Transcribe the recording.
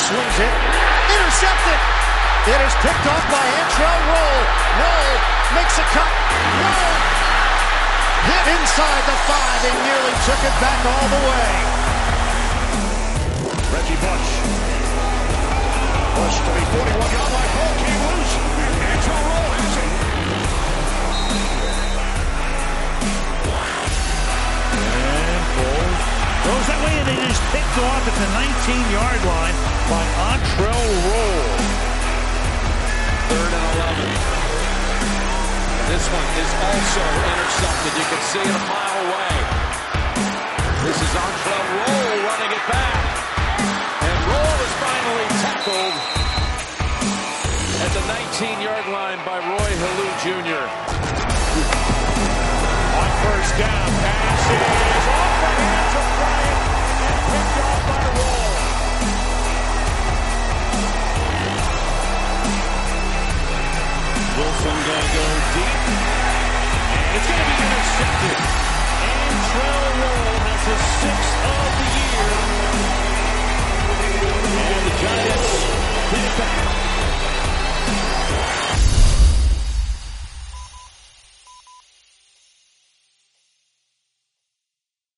swings it. Intercepted. It is picked off by Antrel Rolle. Rolle makes a cut. Rolle hit inside the 5 and nearly took it back all the way. Reggie Bush. Bush to the 41-yard line. Ball came loose. And Antrel Rolle has it. And Bull goes that way, and it is picked off at the 19-yard line by Antrel Rolle. 3rd and 11. This one is also intercepted. You can see it a mile away. This is Antrel Rolle running it back. And Rolle is finally tackled at the 19-yard line by Roy Helu Jr. On first down, pass is off the hands of Bryant and picked off by Rolle. Wilson going to go deep. And it's going to be intercepted. Antrel Rolle has his 6th of the year. And the Giants